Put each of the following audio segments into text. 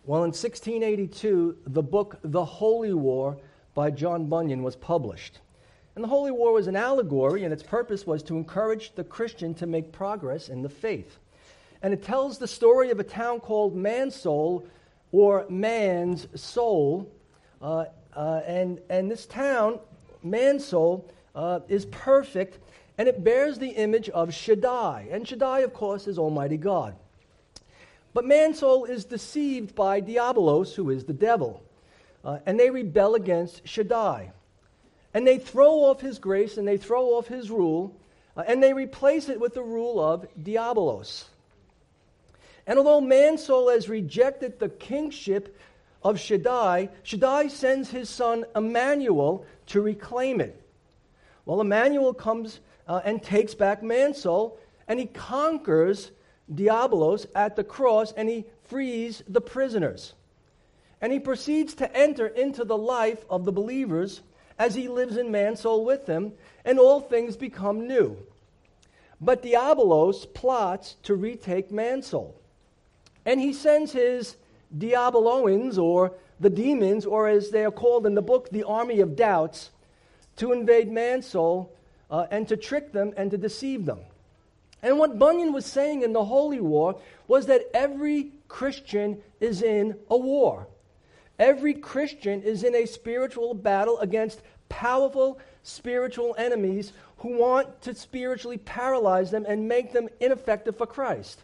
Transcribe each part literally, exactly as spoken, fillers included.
Well, in sixteen eighty-two, the book The Holy War by John Bunyan was published. And the Holy War was an allegory, and its purpose was to encourage the Christian to make progress in the faith. And it tells the story of a town called Mansoul, or Man's Soul. Uh, uh, and, and this town, Mansoul, uh, is perfect, and it bears the image of Shaddai. And Shaddai, of course, is Almighty God. But Mansoul is deceived by Diabolos, who is the devil. Uh, and they rebel against Shaddai. And they throw off his grace, and they throw off his rule, uh, and they replace it with the rule of Diabolos. And although Mansoul has rejected the kingship of Shaddai, Shaddai sends his son Emmanuel to reclaim it. Well, Emmanuel comes uh, and takes back Mansoul, and he conquers Diabolos at the cross, and he frees the prisoners. And he proceeds to enter into the life of the believers as he lives in Mansoul with them, and all things become new. But Diabolos plots to retake Mansoul. And he sends his Diaboloins, or the demons, or as they are called in the book, the army of doubts, to invade Mansoul uh, and to trick them and to deceive them. And what Bunyan was saying in the Holy War was that every Christian is in a war. Every Christian is in a spiritual battle against powerful spiritual enemies who want to spiritually paralyze them and make them ineffective for Christ.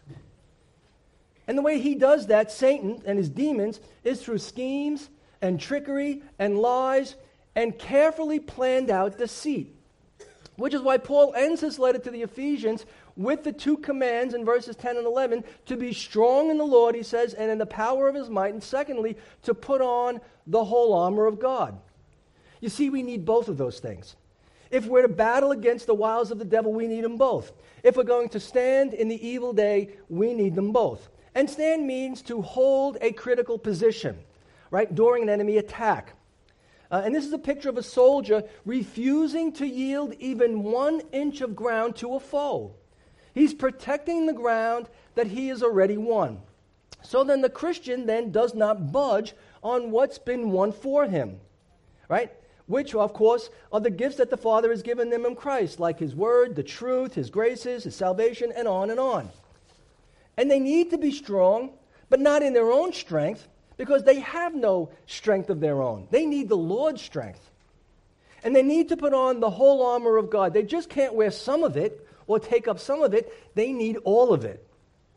And the way he does that, Satan and his demons, is through schemes and trickery and lies and carefully planned out deceit. Which is why Paul ends his letter to the Ephesians with the two commands in verses ten and eleven, to be strong in the Lord, he says, and in the power of his might, and secondly, to put on the whole armor of God. You see, we need both of those things. If we're to battle against the wiles of the devil, we need them both. If we're going to stand in the evil day, we need them both. And stand means to hold a critical position, right, during an enemy attack. Uh, and this is a picture of a soldier refusing to yield even one inch of ground to a foe. He's protecting the ground that he has already won. So then the Christian then does not budge on what's been won for him, right? Which, of course, are the gifts that the Father has given them in Christ, like his word, the truth, his graces, his salvation, and on and on. And they need to be strong, but not in their own strength, because they have no strength of their own. They need the Lord's strength. And they need to put on the whole armor of God. They just can't wear some of it or take up some of it. They need all of it.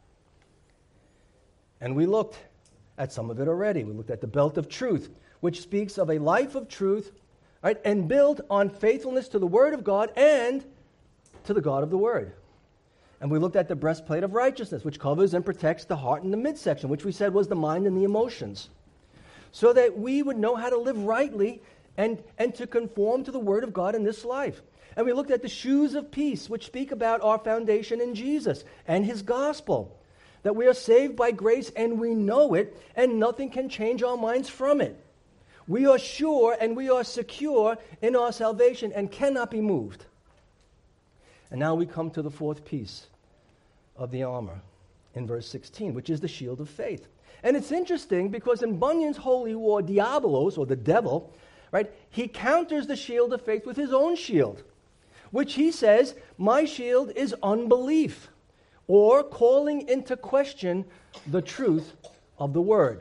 And we looked at some of it already. We looked at the belt of truth, which speaks of a life of truth, right, and built on faithfulness to the Word of God and to the God of the Word. And we looked at the breastplate of righteousness, which covers and protects the heart in the midsection, which we said was the mind and the emotions, so that we would know how to live rightly and, and to conform to the Word of God in this life. And we looked at the shoes of peace, which speak about our foundation in Jesus and his gospel, that we are saved by grace and we know it, and nothing can change our minds from it. We are sure and we are secure in our salvation and cannot be moved. And now we come to the fourth piece of the armor in verse sixteen, which is the shield of faith. And it's interesting because in Bunyan's Holy War, Diabolos, or the devil, right, he counters the shield of faith with his own shield, which he says, my shield is unbelief, or calling into question the truth of the word.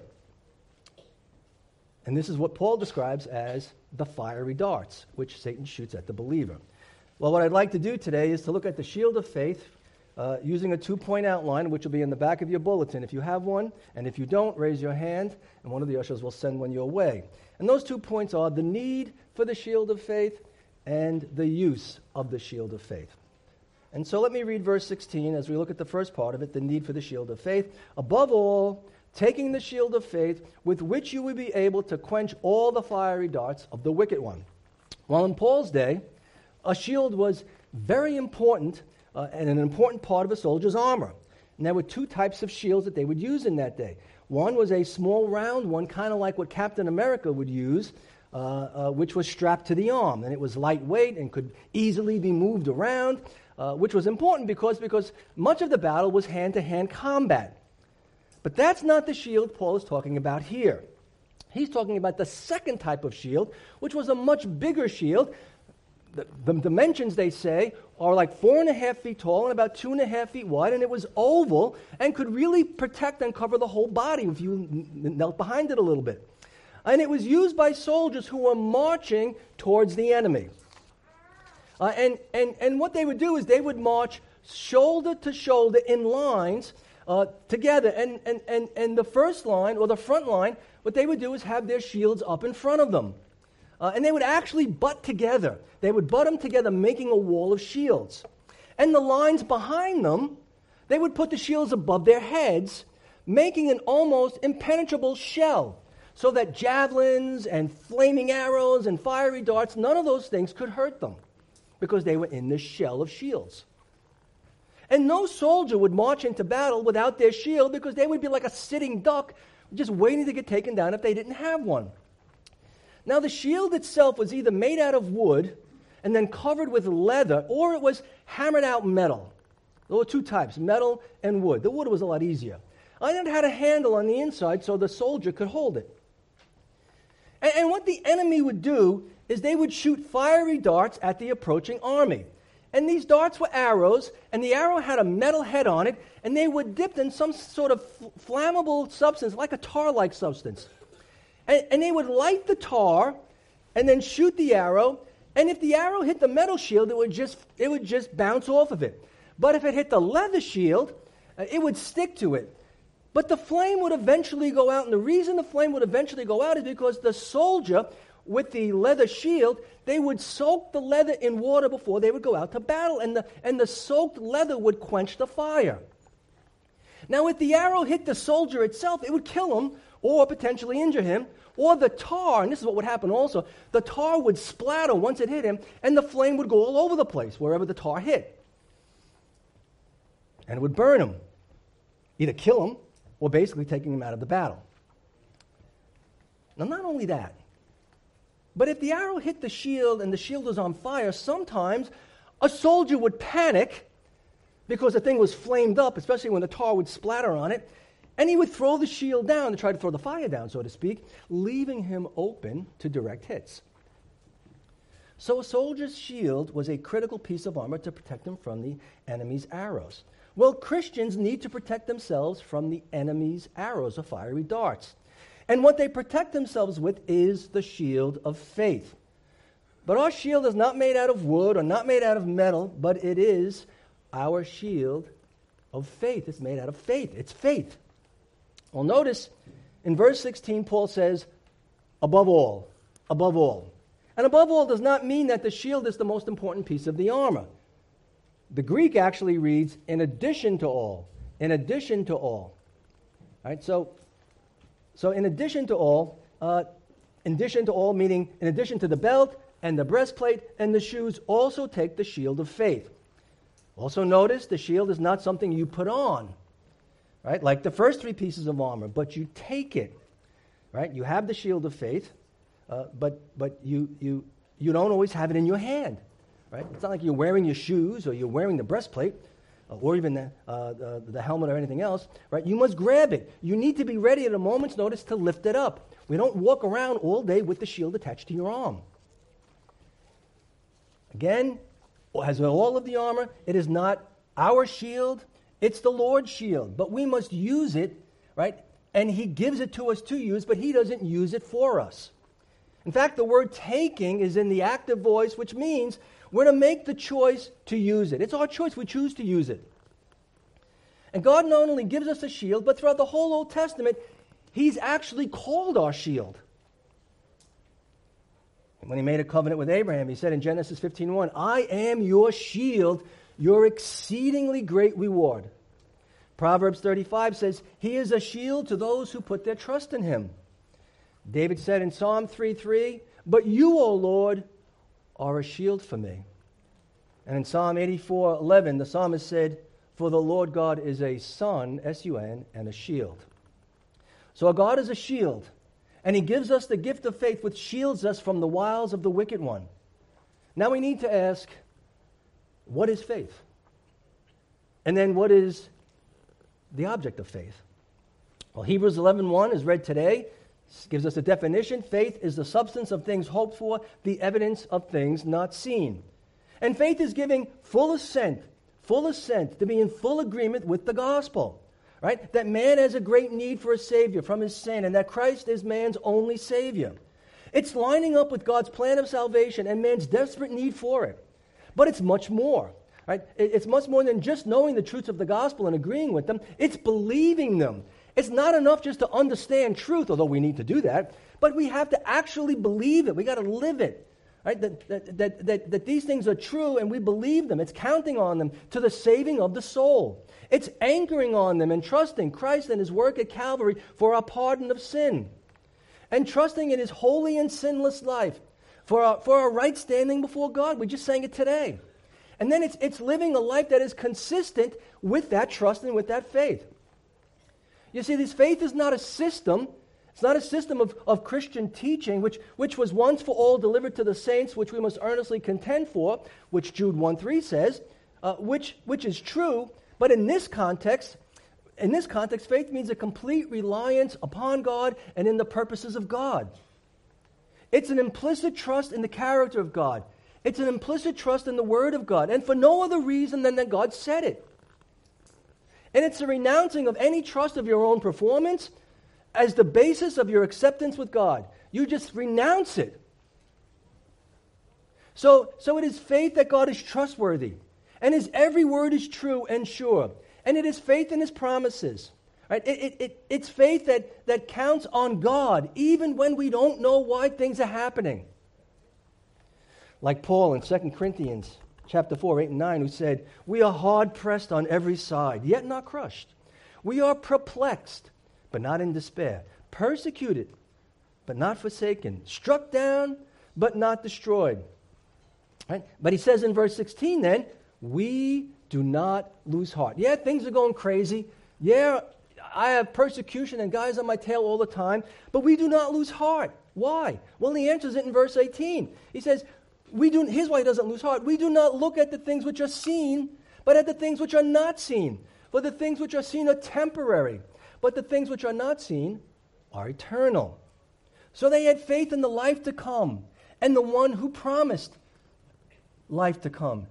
And this is what Paul describes as the fiery darts, which Satan shoots at the believer. Well, what I'd like to do today is to look at the shield of faith uh, using a two-point outline, which will be in the back of your bulletin if you have one. And if you don't, raise your hand, and one of the ushers will send one your way. And those two points are the need for the shield of faith and the use of the shield of faith. And so let me read verse sixteen as we look at the first part of it, the need for the shield of faith. Above all, taking the shield of faith, with which you will be able to quench all the fiery darts of the wicked one. Well, in Paul's day, a shield was very important uh, and an important part of a soldier's armor. And there were two types of shields that they would use in that day. One was a small round one, kind of like what Captain America would use, uh, uh, which was strapped to the arm. And it was lightweight and could easily be moved around, uh, which was important because, because much of the battle was hand-to-hand combat. But that's not the shield Paul is talking about here. He's talking about the second type of shield, which was a much bigger shield. The, the dimensions, they say, are like four and a half feet tall and about two and a half feet wide, and it was oval and could really protect and cover the whole body if you n- knelt behind it a little bit. And it was used by soldiers who were marching towards the enemy. Uh, and, and, and what they would do is they would march shoulder to shoulder in lines uh, together. And, and, and, and the first line, or the front line, what they would do is have their shields up in front of them. Uh, and they would actually butt together. They would butt them together, making a wall of shields. And the lines behind them, they would put the shields above their heads, making an almost impenetrable shell, so that javelins and flaming arrows and fiery darts, none of those things could hurt them, because they were in this shell of shields. And no soldier would march into battle without their shield, because they would be like a sitting duck, just waiting to get taken down if they didn't have one. Now, the shield itself was either made out of wood and then covered with leather, or it was hammered out metal. There were two types, metal and wood. The wood was a lot easier. And it had a handle on the inside so the soldier could hold it. And, and what the enemy would do is they would shoot fiery darts at the approaching army. And these darts were arrows, and the arrow had a metal head on it, and they were dipped in some sort of flammable substance, like a tar-like substance. And, and they would light the tar and then shoot the arrow, and if the arrow hit the metal shield, it would just, it would just bounce off of it. But if it hit the leather shield, uh, it would stick to it. But the flame would eventually go out, and the reason the flame would eventually go out is because the soldier with the leather shield, they would soak the leather in water before they would go out to battle, and the, and the soaked leather would quench the fire. Now, if the arrow hit the soldier itself, it would kill him or potentially injure him, or the tar, and this is what would happen also, the tar would splatter once it hit him, and the flame would go all over the place, wherever the tar hit. And it would burn him, either kill him, or basically taking him out of the battle. Now, not only that, but if the arrow hit the shield and the shield was on fire, sometimes a soldier would panic because the thing was flamed up, especially when the tar would splatter on it, and he would throw the shield down to try to throw the fire down, so to speak, leaving him open to direct hits. So a soldier's shield was a critical piece of armor to protect him from the enemy's arrows. Well, Christians need to protect themselves from the enemy's arrows or fiery darts. And what they protect themselves with is the shield of faith. But our shield is not made out of wood or not made out of metal, but it is our shield of faith. It's made out of faith. It's faith. Well, notice in verse sixteen, Paul says, above all, above all. And above all does not mean that the shield is the most important piece of the armor. The Greek actually reads, in addition to all, in addition to all. All right, so, so in addition to all, uh, in addition to all meaning in addition to the belt and the breastplate and the shoes, also take the shield of faith. Also notice the shield is not something you put on, right? Like the first three pieces of armor, but you take it, right? You have the shield of faith, uh, but but you you you don't always have it in your hand, right? It's not like you're wearing your shoes or you're wearing the breastplate uh, or even the, uh, the the helmet or anything else, right? You must grab it. You need to be ready at a moment's notice to lift it up. We don't walk around all day with the shield attached to your arm. Again, as with all of the armor, it is not our shield, it's the Lord's shield. But we must use it, right? And he gives it to us to use, but he doesn't use it for us. In fact, the word taking is in the active voice, which means we're to make the choice to use it. It's our choice. We choose to use it. And God not only gives us a shield, but throughout the whole Old Testament, he's actually called our shield. When he made a covenant with Abraham, he said in Genesis fifteen one, I am your shield, your exceedingly great reward. Proverbs thirty-five says, he is a shield to those who put their trust in him. David said in Psalm three three, but you, O Lord, are a shield for me. And in Psalm eighty-four eleven, the psalmist said, for the Lord God is a sun, S U N, and a shield. So our God is a shield. And he gives us the gift of faith, which shields us from the wiles of the wicked one. Now we need to ask, what is faith? And then what is the object of faith? Well, Hebrews eleven one is read today. This gives us a definition. Faith is the substance of things hoped for, the evidence of things not seen. And faith is giving full assent, full assent to be in full agreement with the gospel. Right? That man has a great need for a Savior from his sin, and that Christ is man's only Savior. It's lining up with God's plan of salvation and man's desperate need for it. But it's much more. Right? It's much more than just knowing the truths of the gospel and agreeing with them. It's believing them. It's not enough just to understand truth, although we need to do that, but we have to actually believe it. We got to live it. Right? That, that, that, that, that these things are true and we believe them. It's counting on them to the saving of the soul. It's anchoring on them and trusting Christ and his work at Calvary for our pardon of sin. And trusting in his holy and sinless life for our, for our right standing before God. We just sang it today. And then it's, it's living a life that is consistent with that trust and with that faith. You see, this faith is not a system. It's not a system of, of Christian teaching, which, which was once for all delivered to the saints, which we must earnestly contend for, which Jude one three says, uh, which, which is true. But in this context, in this context, faith means a complete reliance upon God and in the purposes of God. It's an implicit trust in the character of God. It's an implicit trust in the Word of God, and for no other reason than that God said it. And it's a renouncing of any trust of your own performance as the basis of your acceptance with God. You just renounce it. So, so it is faith that God is trustworthy, and his every word is true and sure. And it is faith in his promises. Right? It, it, it, it's faith that, that counts on God, even when we don't know why things are happening. Like Paul in Second Corinthians chapter four, eight and nine, who said, "We are hard pressed on every side, yet not crushed. We are perplexed, but not in despair. Persecuted, but not forsaken. Struck down, but not destroyed." Right? But he says in verse sixteen then, we do not lose heart. Yeah, things are going crazy. Yeah, I have persecution and guys on my tail all the time, but we do not lose heart. Why? Well, he answers it in verse eighteen. He says, we do, here's why he doesn't lose heart. We do not look at the things which are seen, but at the things which are not seen. For the things which are seen are temporary, but the things which are not seen are eternal. So they had faith in the life to come and the one who promised life to come.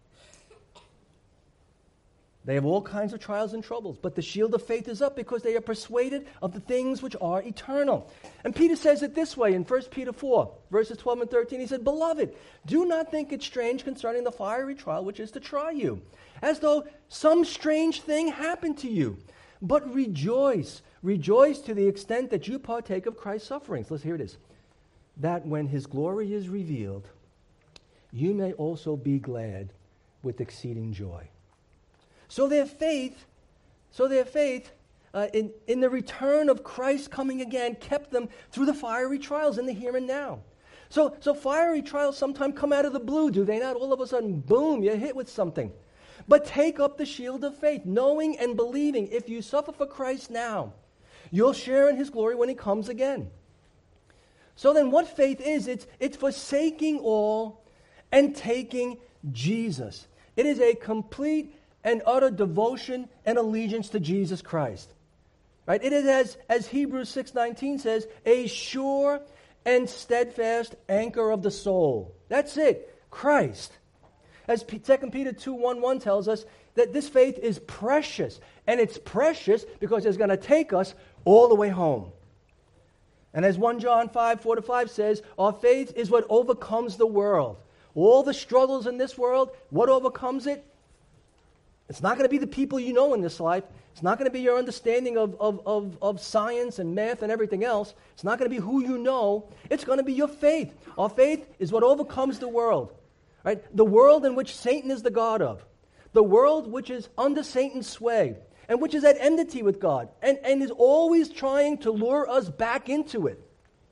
They have all kinds of trials and troubles, but the shield of faith is up because they are persuaded of the things which are eternal. And Peter says it this way in First Peter four, verses twelve and thirteen. He said, "Beloved, do not think it strange concerning the fiery trial which is to try you, as though some strange thing happened to you. But rejoice, rejoice to the extent that you partake of Christ's sufferings." Let's hear it is. "That when his glory is revealed, you may also be glad with exceeding joy." So their faith, so their faith uh, in, in the return of Christ coming again kept them through the fiery trials in the here and now. So, so fiery trials sometimes come out of the blue, do they not? All of a sudden, boom, you're hit with something. But take up the shield of faith, knowing and believing if you suffer for Christ now, you'll share in his glory when he comes again. So then what faith is, it's, it's forsaking all and taking Jesus. It is a complete and utter devotion and allegiance to Jesus Christ. Right? It is, as, as Hebrews six nineteen says, a sure and steadfast anchor of the soul. That's it, Christ. As Second Peter two one one tells us, that this faith is precious. And it's precious because it's going to take us all the way home. And as First John five four to five says, our faith is what overcomes the world. All the struggles in this world, what overcomes it? It's not going to be the people you know in this life. It's not going to be your understanding of, of, of, of science and math and everything else. It's not going to be who you know. It's going to be your faith. Our faith is what overcomes the world. Right? The world in which Satan is the god of. The world which is under Satan's sway and which is at enmity with God and, and is always trying to lure us back into it.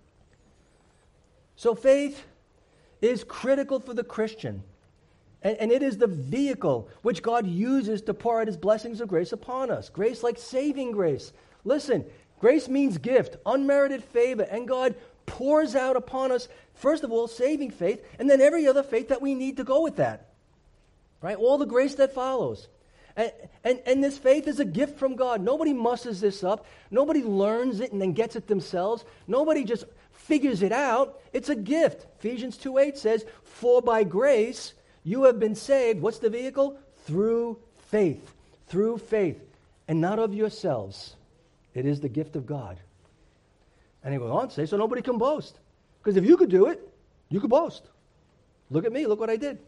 So faith is critical for the Christian. And, and it is the vehicle which God uses to pour out his blessings of grace upon us. Grace like saving grace. Listen, grace means gift, unmerited favor, and God pours out upon us, first of all, saving faith, and then every other faith that we need to go with that. Right? All the grace that follows. And, and, and this faith is a gift from God. Nobody musses this up. Nobody learns it and then gets it themselves. Nobody just figures it out. It's a gift. Ephesians two eight says, for by grace you have been saved. What's the vehicle? Through faith. Through faith. And not of yourselves. It is the gift of God. And he goes on to say, so nobody can boast. Because if you could do it, you could boast. Look at me. Look what I did.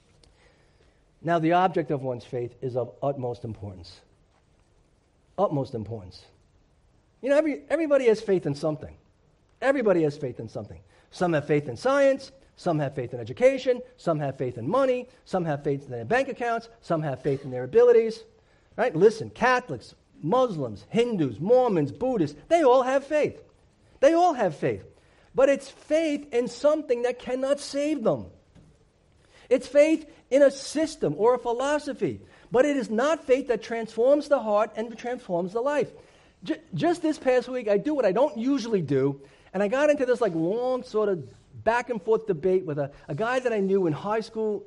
Now, the object of one's faith is of utmost importance. Utmost importance. You know, every, everybody has faith in something. Everybody has faith in something. Some have faith in science. Some have faith in education. Some have faith in money. Some have faith in their bank accounts. Some have faith in their abilities. Right? Listen, Catholics, Muslims, Hindus, Mormons, Buddhists, they all have faith. They all have faith. But it's faith in something that cannot save them. It's faith in a system or a philosophy. But it is not faith that transforms the heart and transforms the life. J- just this past week, I do what I don't usually do, and I got into this like long sort of back and forth debate with a, a guy that I knew in high school.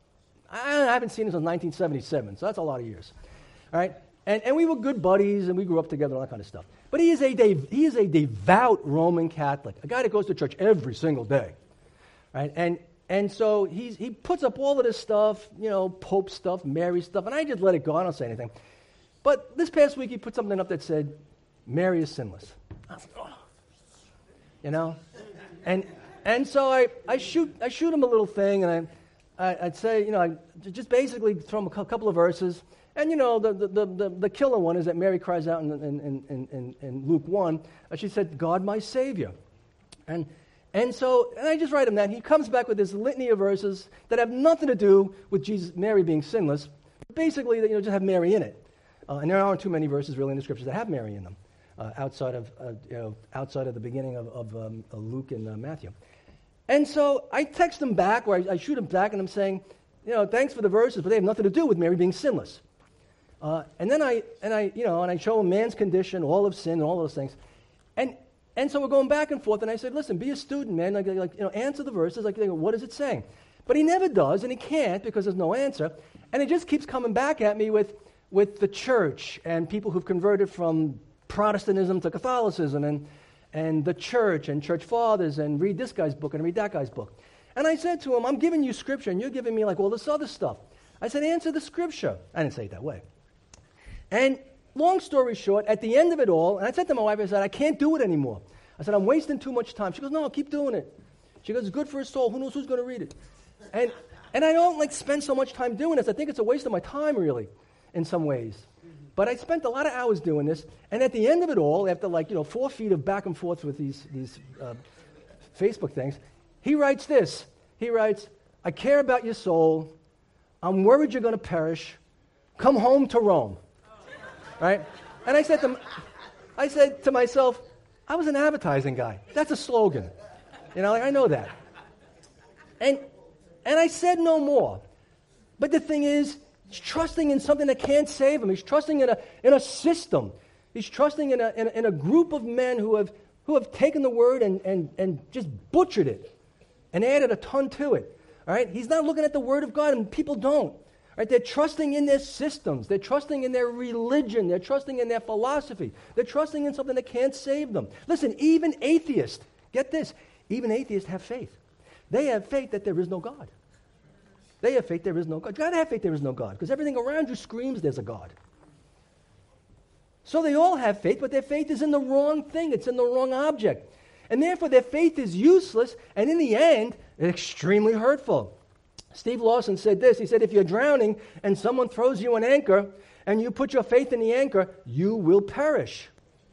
I haven't seen him since nineteen seventy-seven, so that's a lot of years. All right? And, and we were good buddies, and we grew up together and all that kind of stuff. But he is a de- he is a devout Roman Catholic, a guy that goes to church every single day. Right? And and so he's, he puts up all of this stuff, you know, Pope stuff, Mary stuff, and I just let it go. I don't say anything. But this past week, he put something up that said, Mary is sinless. I was like, oh. You know? And and so I, I shoot I shoot him a little thing, and I, I, I'd say, you know, I just basically throw him a couple of verses. And, you know, the, the, the, the killer one is that Mary cries out in, in, in, in, in Luke one. Uh, she said, God, my Savior. And and so, and I just write him that. He comes back with this litany of verses that have nothing to do with Jesus, Mary being sinless. Basically, you know, just have Mary in it. Uh, and there aren't too many verses really in the Scriptures that have Mary in them, uh, outside of uh, you know, outside of the beginning of, of um, uh, Luke and uh, Matthew. And so I text him back, or I, I shoot him back, and I'm saying, you know, thanks for the verses, but they have nothing to do with Mary being sinless. Uh, and then I and I you know and I show him man's condition, all of sin, and all those things, and and so we're going back and forth. And I said, listen, be a student, man. Like, like you know, answer the verses. Like, like, what is it saying? But he never does, and he can't because there's no answer. And he just keeps coming back at me with with the church and people who've converted from Protestantism to Catholicism, and and the church and church fathers, and read this guy's book and read that guy's book. And I said to him, I'm giving you Scripture, and you're giving me like all this other stuff. I said, answer the Scripture. I didn't say it that way. And long story short, at the end of it all, and I said to my wife, I said, I can't do it anymore. I said, I'm wasting too much time. She goes, no, keep doing it. She goes, it's good for his soul. Who knows who's going to read it? And and I don't like spend so much time doing this. I think it's a waste of my time, really, in some ways. But I spent a lot of hours doing this. And at the end of it all, after like, you know, four feet of back and forth with these, these uh, Facebook things, he writes this. He writes, I care about your soul. I'm worried you're going to perish. Come home to Rome. Right? And I said to I said to myself, I was an advertising guy. That's a slogan. You know, like I know that. And and I said no more. But the thing is, he's trusting in something that can't save him. He's trusting in a in a system. He's trusting in a in a, in a group of men who have who have taken the word and, and, and just butchered it and added a ton to it. All right? He's not looking at the word of God, and people don't. Right? They're trusting in their systems. They're trusting in their religion. They're trusting in their philosophy. They're trusting in something that can't save them. Listen, even atheists, get this, even atheists have faith. They have faith that there is no God. They have faith there is no God. You got to have faith there is no God, because everything around you screams there's a God. So they all have faith, but their faith is in the wrong thing. It's in the wrong object. And therefore their faith is useless, and in the end, extremely hurtful. Steve Lawson said this. He said, if you're drowning and someone throws you an anchor and you put your faith in the anchor, you will perish.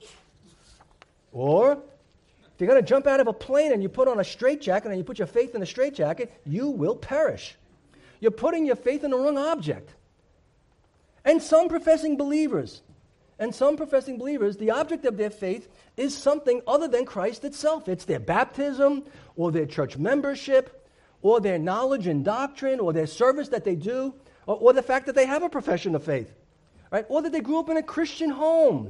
Or if you're going to jump out of a plane and you put on a straitjacket and you put your faith in the straitjacket, you will perish. You're putting your faith in the wrong object. And some professing believers, and some professing believers, the object of their faith is something other than Christ itself. It's their baptism or their church membership, or their knowledge and doctrine, or their service that they do, or, or the fact that they have a profession of faith, right? Or that they grew up in a Christian home.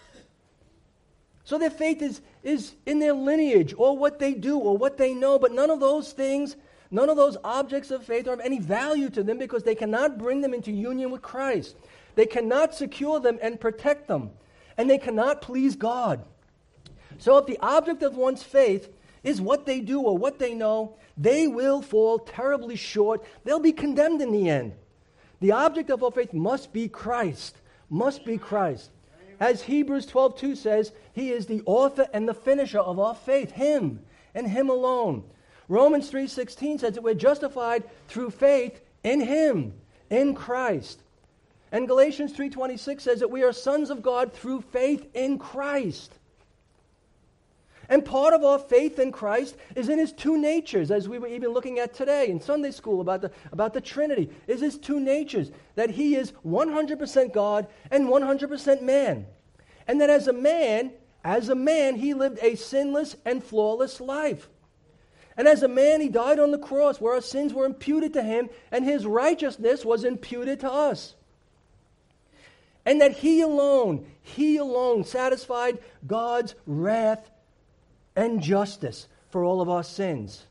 So their faith is, is in their lineage, or what they do, or what they know, but none of those things, none of those objects of faith are of any value to them because they cannot bring them into union with Christ. They cannot secure them and protect them. And they cannot please God. So if the object of one's faith is what they do or what they know, they will fall terribly short. They'll be condemned in the end. The object of our faith must be Christ. Must be Christ. As Hebrews twelve two says, He is the author and the finisher of our faith. Him and Him alone. Romans three sixteen says that we're justified through faith in Him, in Christ. And Galatians three twenty-six says that we are sons of God through faith in Christ. And part of our faith in Christ is in His two natures, as we were even looking at today in Sunday school about the, about the Trinity, is His two natures, that He is one hundred percent God and one hundred percent man. And that as a man, as a man, He lived a sinless and flawless life. And as a man, He died on the cross where our sins were imputed to Him and His righteousness was imputed to us. And that He alone, He alone satisfied God's wrath and justice for all of our sins.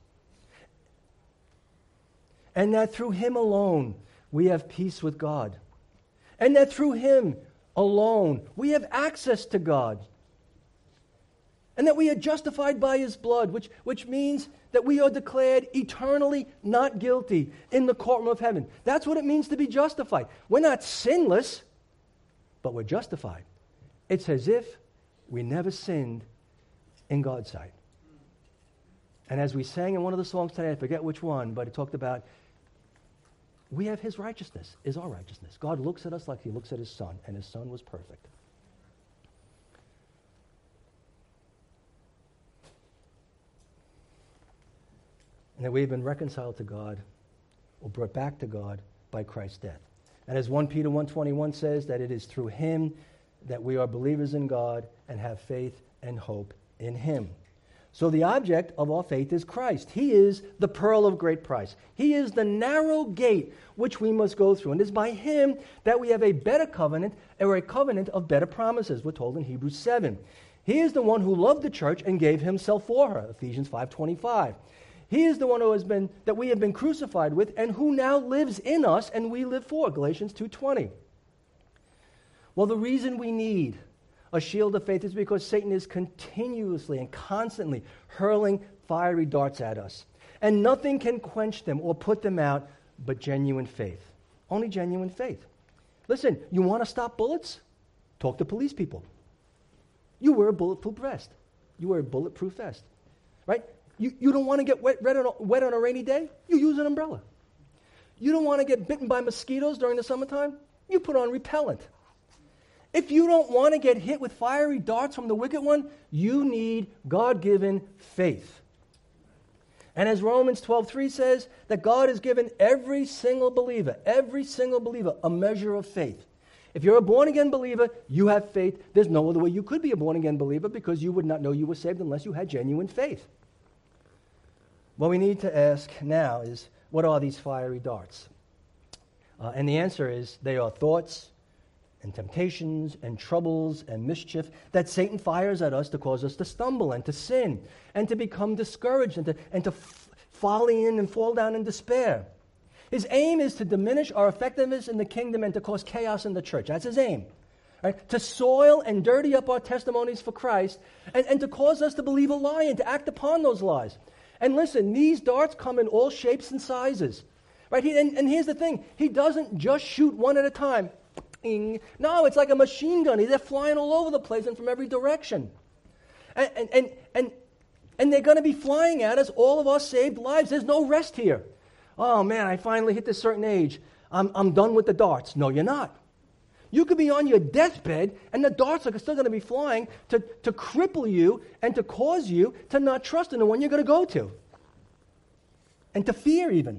And that through Him alone we have peace with God. And that through Him alone we have access to God. And that we are justified by His blood, which, which means that we are declared eternally not guilty in the courtroom of heaven. That's what it means to be justified. We're not sinless, but we're justified. It's as if we never sinned in God's sight. And as we sang in one of the songs today, I forget which one, but it talked about we have His righteousness, is our righteousness. God looks at us like He looks at His Son, and His Son was perfect. And that we have been reconciled to God, or brought back to God by Christ's death. And as First Peter one twenty-one says, that it is through Him that we are believers in God and have faith and hope in Him. So the object of our faith is Christ. He is the pearl of great price. He is the narrow gate which we must go through. And it is by Him that we have a better covenant, or a covenant of better promises, we're told in Hebrews seven. He is the one who loved the church and gave Himself for her, Ephesians five twenty-five. He is the one who has been, that we have been crucified with, and who now lives in us and we live for, Galatians two twenty. Well, the reason we need a shield of faith is because Satan is continuously and constantly hurling fiery darts at us. And nothing can quench them or put them out but genuine faith. Only genuine faith. Listen, you want to stop bullets? Talk to police people. You wear a bulletproof vest. You wear a bulletproof vest. Right? You, you don't want to get wet, wet, on a, wet on a rainy day? You use an umbrella. You don't want to get bitten by mosquitoes during the summertime? You put on repellent. If you don't want to get hit with fiery darts from the wicked one, you need God-given faith. And as Romans twelve three says, that God has given every single believer, every single believer, a measure of faith. If you're a born-again believer, you have faith. There's no other way you could be a born-again believer, because you would not know you were saved unless you had genuine faith. What we need to ask now is, what are these fiery darts? Uh, and the answer is, they are thoughts and temptations and troubles and mischief that Satan fires at us to cause us to stumble and to sin and to become discouraged and to, and to f- folly in and fall down in despair. His aim is to diminish our effectiveness in the kingdom and to cause chaos in the church. That's his aim. Right? To soil and dirty up our testimonies for Christ, and, and to cause us to believe a lie and to act upon those lies. And listen, these darts come in all shapes and sizes. Right? He, and, and here's the thing. He doesn't just shoot one at a time. No, it's like a machine gun. They're flying all over the place and from every direction. And, and, and, and, and they're going to be flying at us all of our saved lives. There's no rest here. Oh, man, I finally hit this certain age. I'm, I'm done with the darts. No, you're not. You could be on your deathbed, and the darts are still going to be flying to, to cripple you and to cause you to not trust in the one you're going to go to. And to fear even.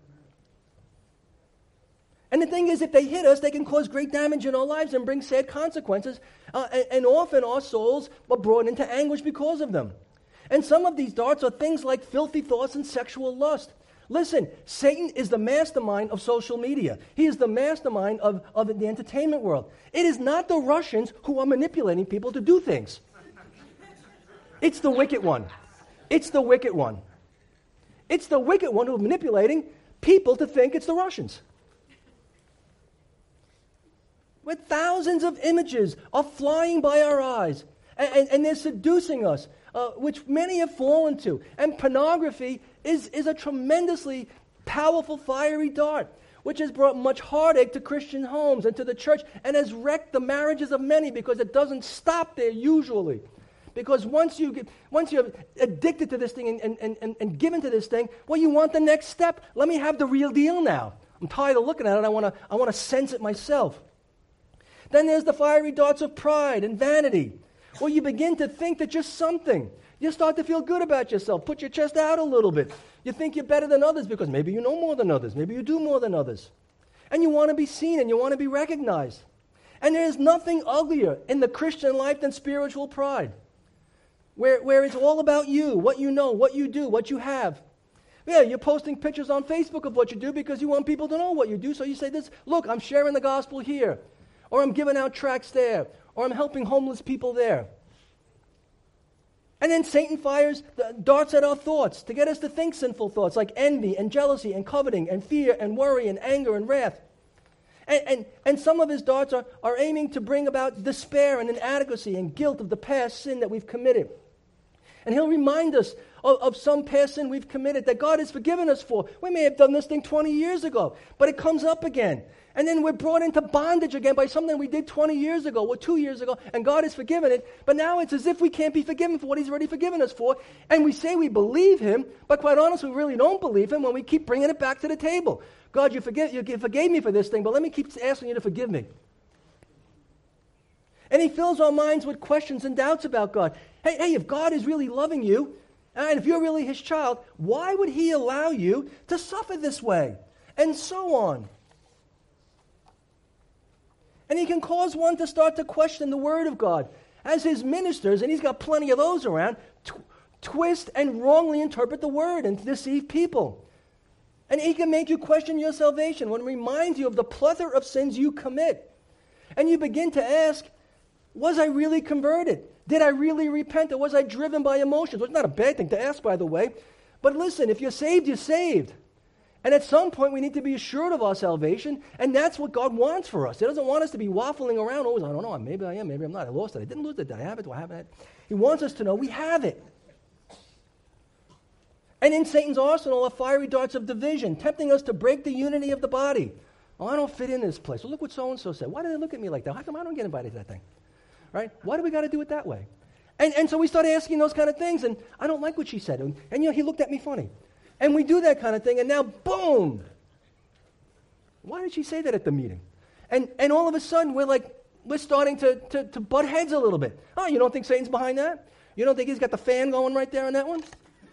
And the thing is, if they hit us, they can cause great damage in our lives and bring sad consequences. Uh, and, and often our souls are brought into anguish because of them. And some of these darts are things like filthy thoughts and sexual lust. Listen, Satan is the mastermind of social media. He is the mastermind of, of the entertainment world. It is not the Russians who are manipulating people to do things. It's the wicked one. It's the wicked one. It's the wicked one who's manipulating people to think it's the Russians. Where thousands of images are flying by our eyes, and, and, and they're seducing us, uh, which many have fallen to. And pornography is, is a tremendously powerful fiery dart, which has brought much heartache to Christian homes and to the church, and has wrecked the marriages of many because it doesn't stop there usually. Because once, you get, once you're addicted to this thing and, and, and, and given to this thing, well, you want the next step. Let me have the real deal now. I'm tired of looking at it. I want to I want to sense it myself. Then there's the fiery darts of pride and vanity. Well, you begin to think that you're something. You start to feel good about yourself. Put your chest out a little bit. You think you're better than others because maybe you know more than others. Maybe you do more than others. And you want to be seen and you want to be recognized. And there is nothing uglier in the Christian life than spiritual pride. Where, where it's all about you, what you know, what you do, what you have. Yeah, you're posting pictures on Facebook of what you do because you want people to know what you do. So you say this, look, I'm sharing the gospel here. Or I'm giving out tracts there. Or I'm helping homeless people there. And then Satan fires the darts at our thoughts to get us to think sinful thoughts like envy and jealousy and coveting and fear and worry and anger and wrath. And, and, and some of his darts are, are aiming to bring about despair and inadequacy and guilt of the past sin that we've committed. And he'll remind us of, of some past sin we've committed that God has forgiven us for. We may have done this thing twenty years ago, but it comes up again. And then we're brought into bondage again by something we did twenty years ago or two years ago, and God has forgiven it. But now it's as if we can't be forgiven for what he's already forgiven us for. And we say we believe him, but quite honestly, we really don't believe him when we keep bringing it back to the table. God, you, forgive, you forgave me for this thing, but let me keep asking you to forgive me. And he fills our minds with questions and doubts about God. Hey, hey, if God is really loving you, and if you're really his child, why would he allow you to suffer this way? And so on. And he can cause one to start to question the word of God. As his ministers, and he's got plenty of those around, tw- twist and wrongly interpret the word and deceive people. And he can make you question your salvation when it reminds you of the plethora of sins you commit. And you begin to ask, was I really converted? Did I really repent? Or was I driven by emotions? Well, it's not a bad thing to ask, by the way. But listen, if you're saved, you're saved. And at some point, we need to be assured of our salvation, and that's what God wants for us. He doesn't want us to be waffling around always, I don't know, maybe I am, maybe I'm not, I lost it, I didn't lose it, did I have it, do I have it? He wants us to know we have it. And in Satan's arsenal are fiery darts of division, tempting us to break the unity of the body. Oh, I don't fit in this place. Well, look what so-and-so said. Why do they look at me like that? How come I don't get invited to that thing? Right? Why do we got to do it that way? And, and so we start asking those kind of things, and I don't like what she said. And, and you know, he looked at me funny. And we do that kind of thing, and now, boom! Why did she say that at the meeting? And and all of a sudden, we're like, we're starting to, to, to butt heads a little bit. Oh, you don't think Satan's behind that? You don't think he's got the fan going right there on that one?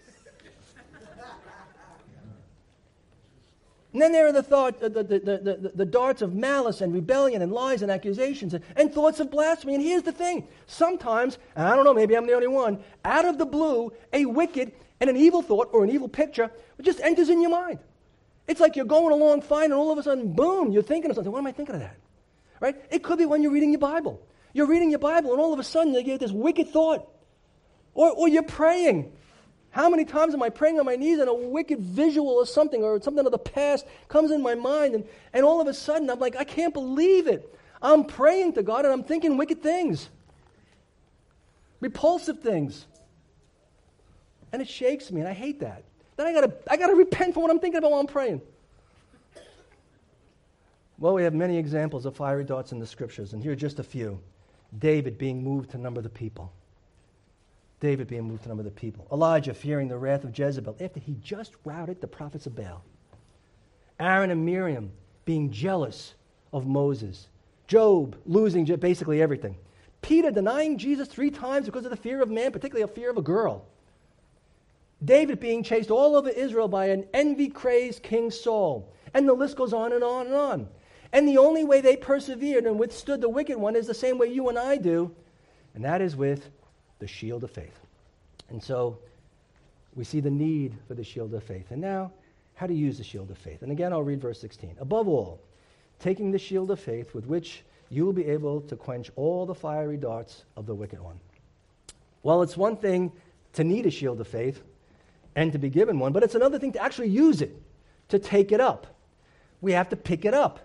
And then there are the, thought, the, the, the, the, the darts of malice and rebellion and lies and accusations and, and thoughts of blasphemy. And here's the thing. Sometimes, and I don't know, maybe I'm the only one, out of the blue, a wicked and an evil thought or an evil picture just enters in your mind. It's like you're going along fine and all of a sudden, boom, you're thinking of something. What am I thinking of that? Right? It could be when you're reading your Bible. You're reading your Bible and all of a sudden you get this wicked thought. Or, or you're praying. How many times am I praying on my knees and a wicked visual of something or something of the past comes in my mind and, and all of a sudden I'm like, I can't believe it. I'm praying to God and I'm thinking wicked things. Repulsive things. And it shakes me and I hate that. Then I gotta I gotta repent for what I'm thinking about while I'm praying. Well, we have many examples of fiery darts in the scriptures, and here are just a few. David being moved to number the people. David being moved to number the people. Elijah fearing the wrath of Jezebel after he just routed the prophets of Baal. Aaron and Miriam being jealous of Moses. Job losing basically everything. Peter denying Jesus three times because of the fear of man, particularly a fear of a girl. David being chased all over Israel by an envy-crazed King Saul. And the list goes on and on and on. And the only way they persevered and withstood the wicked one is the same way you and I do, and that is with the shield of faith. And so we see the need for the shield of faith. And now, how to use the shield of faith. And again, I'll read verse sixteen. Above all, taking the shield of faith with which you will be able to quench all the fiery darts of the wicked one. Well, it's one thing to need a shield of faith and to be given one, but it's another thing to actually use it, to take it up. We have to pick it up.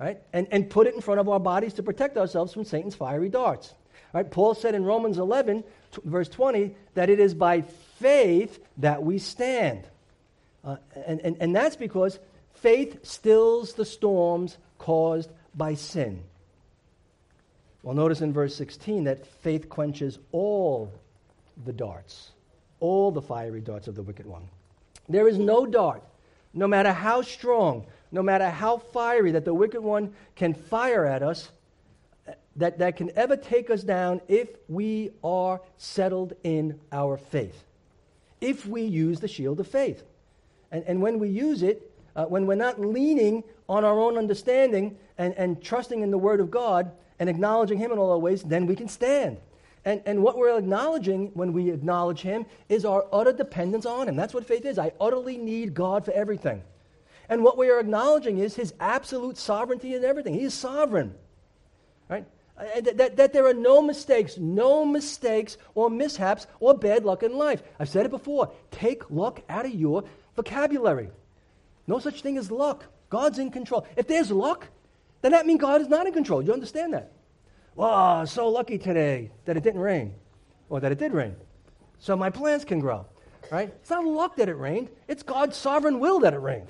right? And, and put it in front of our bodies to protect ourselves from Satan's fiery darts. Right? Paul said in Romans eleven, t- verse twenty, that it is by faith that we stand. Uh, and, and, and that's because faith stills the storms caused by sin. Well, notice in verse sixteen that faith quenches all the darts, all the fiery darts of the wicked one. There is no dart, no matter how strong, no matter how fiery, that the wicked one can fire at us, that, that can ever take us down if we are settled in our faith, if we use the shield of faith. And, and when we use it, uh, when we're not leaning on our own understanding and, and trusting in the Word of God and acknowledging Him in all our ways, then we can stand. And, and what we're acknowledging when we acknowledge Him is our utter dependence on Him. That's what faith is. I utterly need God for everything. And what we are acknowledging is His absolute sovereignty in everything. He is sovereign. Right? That, that, that there are no mistakes, no mistakes or mishaps or bad luck in life. I've said it before. Take luck out of your vocabulary. No such thing as luck. God's in control. If there's luck, then that means God is not in control. Do you understand that? Well, so lucky today that it didn't rain, or that it did rain, so my plants can grow. Right? It's not luck that it rained. It's God's sovereign will that it rained.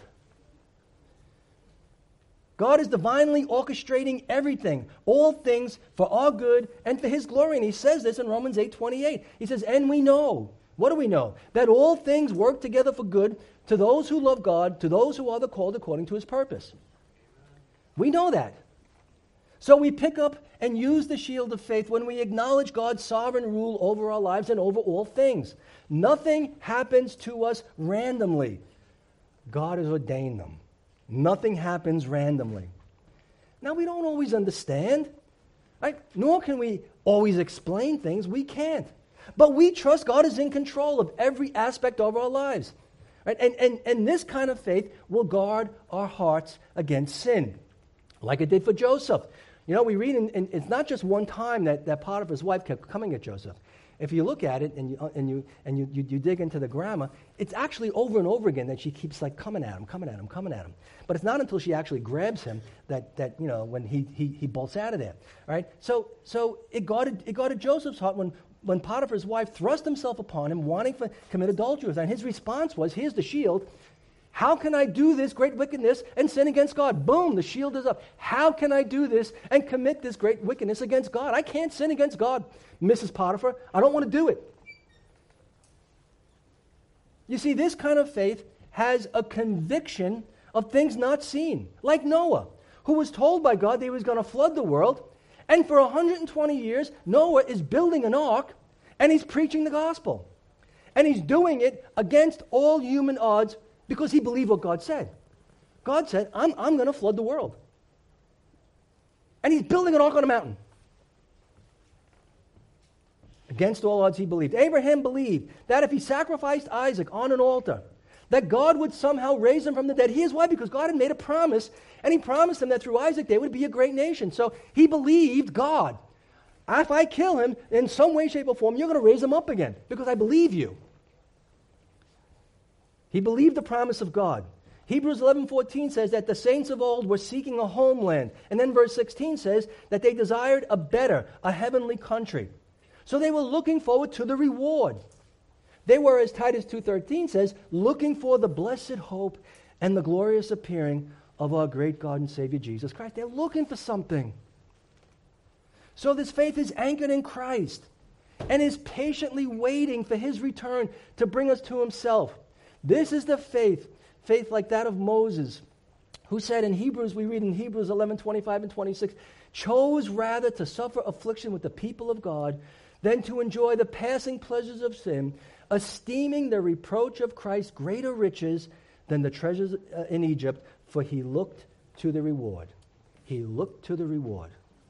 God is divinely orchestrating everything, all things for our good and for His glory. And He says this in Romans eight twenty-eight. He says, and we know, what do we know? That all things work together for good to those who love God, to those who are the called according to His purpose. We know that. So we pick up and use the shield of faith when we acknowledge God's sovereign rule over our lives and over all things. Nothing happens to us randomly. God has ordained them. Nothing happens randomly. Now, we don't always understand, right? Nor can we always explain things. We can't. But we trust God is in control of every aspect of our lives. Right? And, and, and this kind of faith will guard our hearts against sin, like it did for Joseph. You know, we read, in, in, it's not just one time that, that Potiphar's wife kept coming at Joseph. If you look at it and you and you and you, you, you dig into the grammar, it's actually over and over again that she keeps like coming at him, coming at him, coming at him. But it's not until she actually grabs him that that you know when he he, he bolts out of there. Right? So so it guarded it guarded Joseph's heart when when Potiphar's wife thrust himself upon him, wanting to commit adultery with him. And his response was, "Here's the shield. How can I do this great wickedness and sin against God?" Boom, the shield is up. How can I do this and commit this great wickedness against God? I can't sin against God, Missus Potiphar. I don't want to do it. You see, this kind of faith has a conviction of things not seen, like Noah, who was told by God that he was going to flood the world, and for one hundred twenty years, Noah is building an ark, and he's preaching the gospel. And he's doing it against all human odds, because he believed what God said. God said, I'm, I'm going to flood the world. And he's building an ark on a mountain. Against all odds, he believed. Abraham believed that if he sacrificed Isaac on an altar, that God would somehow raise him from the dead. Here's why, because God had made a promise, and he promised him that through Isaac they would be a great nation. So he believed God. If I kill him in some way, shape, or form, you're going to raise him up again, because I believe you. He believed the promise of God. Hebrews eleven fourteen says that the saints of old were seeking a homeland. And then verse sixteen says that they desired a better, a heavenly country. So they were looking forward to the reward. They were, as Titus two thirteen says, looking for the blessed hope and the glorious appearing of our great God and Savior Jesus Christ. They're looking for something. So this faith is anchored in Christ and is patiently waiting for His return to bring us to Himself. This is the faith, faith like that of Moses, who said in Hebrews, we read in Hebrews eleven twenty-five and twenty-six, chose rather to suffer affliction with the people of God than to enjoy the passing pleasures of sin, esteeming the reproach of Christ greater riches than the treasures uh, in Egypt, for he looked to the reward. He looked to the reward.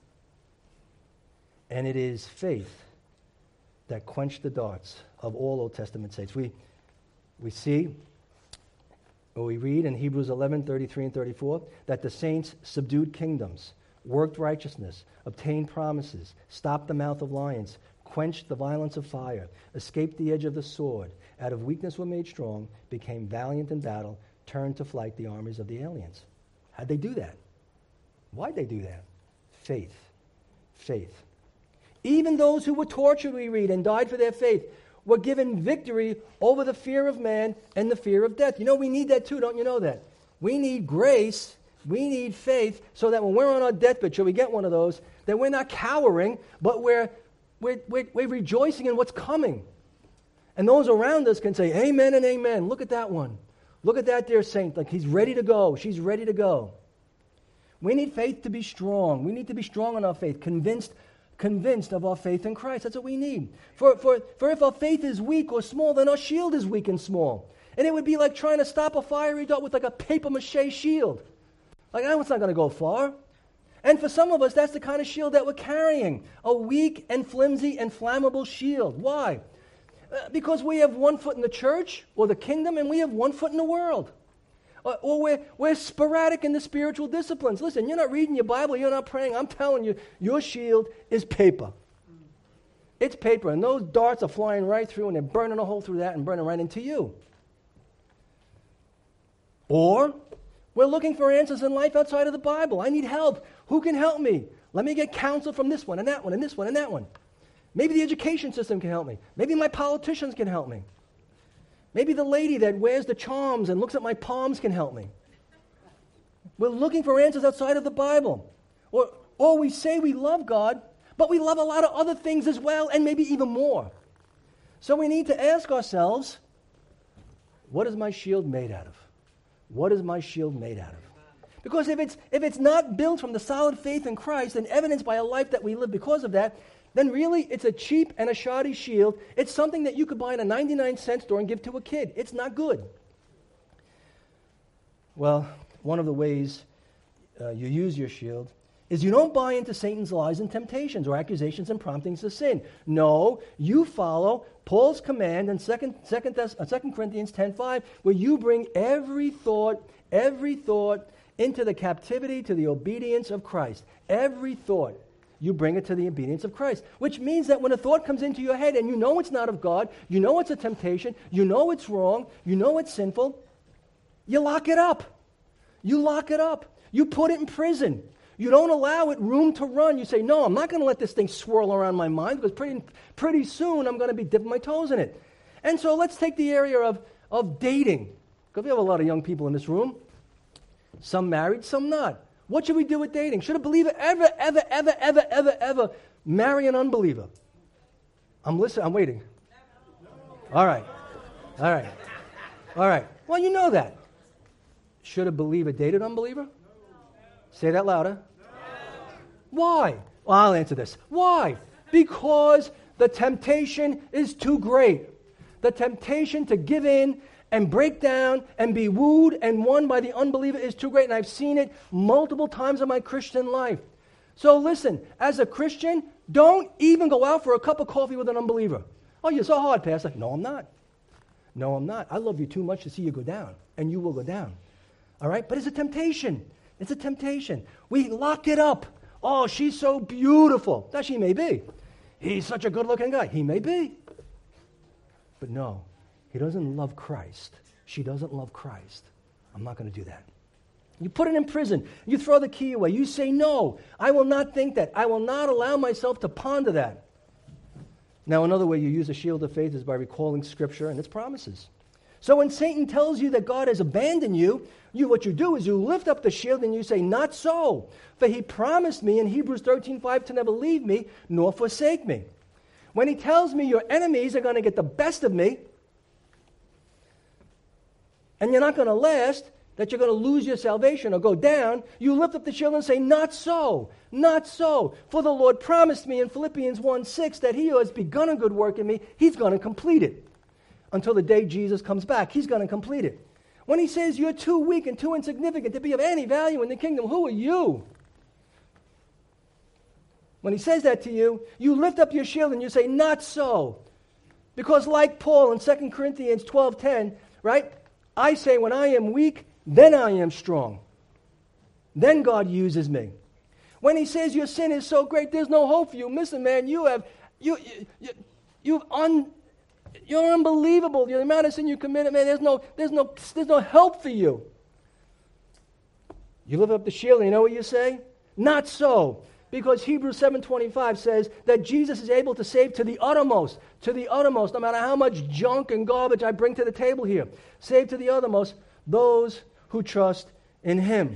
And it is faith that quenched the darts of all Old Testament saints. We We see, or we read in Hebrews eleven thirty-three and thirty-four, that the saints subdued kingdoms, worked righteousness, obtained promises, stopped the mouth of lions, quenched the violence of fire, escaped the edge of the sword, out of weakness were made strong, became valiant in battle, turned to flight the armies of the aliens. How'd they do that? Why'd they do that? Faith. Faith. Even those who were tortured, we read, and died for their faith, were given victory over the fear of man and the fear of death. You know, we need that too, don't you know that? We need grace, we need faith, so that when we're on our deathbed, shall we get one of those, that we're not cowering, but we're, we're, we're, we're rejoicing in what's coming. And those around us can say, amen and amen. Look at that one. Look at that dear saint. Like, he's ready to go. She's ready to go. We need faith to be strong. We need to be strong in our faith, convinced convinced of our faith in Christ. That's what we need. For, for, for if our faith is weak or small, then our shield is weak and small. And it would be like trying to stop a fiery dart with like a paper mache shield. Like, that one's not going to go far. And for some of us, that's the kind of shield that we're carrying. A weak and flimsy and flammable shield. Why? Uh, because we have one foot in the church or the kingdom, and we have one foot in the world. Uh, or we're, we're sporadic in the spiritual disciplines. Listen, you're not reading your Bible, you're not praying. I'm telling you, your shield is paper. It's paper, and those darts are flying right through, and they're burning a hole through that and burning right into you. Or we're looking for answers in life outside of the Bible. I need help. Who can help me? Let me get counsel from this one and that one and this one and that one. Maybe the education system can help me. Maybe my politicians can help me. Maybe the lady that wears the charms and looks at my palms can help me. We're looking for answers outside of the Bible. Or, or we say we love God, but we love a lot of other things as well, and maybe even more. So we need to ask ourselves, what is my shield made out of? What is my shield made out of? Because if it's, if it's not built from the solid faith in Christ and evidenced by a life that we live because of that, then really it's a cheap and a shoddy shield. It's something that you could buy in a ninety-nine cent store and give to a kid. It's not good. Well, one of the ways uh, you use your shield is you don't buy into Satan's lies and temptations or accusations and promptings to sin. No, you follow Paul's command in Second Corinthians ten five, where you bring every thought, every thought into the captivity to the obedience of Christ. Every thought. You bring it to the obedience of Christ, which means that when a thought comes into your head and you know it's not of God, you know it's a temptation, you know it's wrong, you know it's sinful, you lock it up. You lock it up. You put it in prison. You don't allow it room to run. You say, no, I'm not going to let this thing swirl around my mind because pretty, pretty soon I'm going to be dipping my toes in it. And so let's take the area of, of dating, because we have a lot of young people in this room, some married, some not. What should we do with dating? Should a believer ever, ever, ever, ever, ever, ever marry an unbeliever? I'm listening. I'm waiting. All right. All right. All right. Well, you know that. Should a believer date an unbeliever? Say that louder. Why? Well, I'll answer this. Why? Because the temptation is too great. The temptation to give in and break down and be wooed and won by the unbeliever is too great. And I've seen it multiple times in my Christian life. So listen, as a Christian, don't even go out for a cup of coffee with an unbeliever. Oh, you're so hard, Pastor. No, I'm not. No, I'm not. I love you too much to see you go down, and you will go down. All right? But it's a temptation. It's a temptation. We lock it up. Oh, she's so beautiful. That she may be. He's such a good-looking guy. He may be. But no. He doesn't love Christ. She doesn't love Christ. I'm not going to do that. You put it in prison. You throw the key away. You say, no, I will not think that. I will not allow myself to ponder that. Now, another way you use a shield of faith is by recalling Scripture and its promises. So when Satan tells you that God has abandoned you, you what you do is you lift up the shield and you say, not so. For he promised me in Hebrews thirteen five to never leave me nor forsake me. When he tells me your enemies are going to get the best of me, and you're not going to last, that you're going to lose your salvation or go down, you lift up the shield and say, not so, not so. For the Lord promised me in Philippians one six that he who has begun a good work in me, he's going to complete it. Until the day Jesus comes back, he's going to complete it. When he says you're too weak and too insignificant to be of any value in the kingdom, who are you? When he says that to you, you lift up your shield and you say, not so. Because like Paul in Second Corinthians twelve ten, right? I say when I am weak, then I am strong. Then God uses me. When he says your sin is so great, there's no hope for you. Listen, man, you have, you, you, you, you've un, you're unbelievable. The amount of sin you committed, man, there's no, there's no, there's no help for you. You lift up the shield and you know what you say? Not so. Because Hebrews seven twenty-five says that Jesus is able to save to the uttermost, to the uttermost, no matter how much junk and garbage I bring to the table here. Save to the uttermost those who trust in him.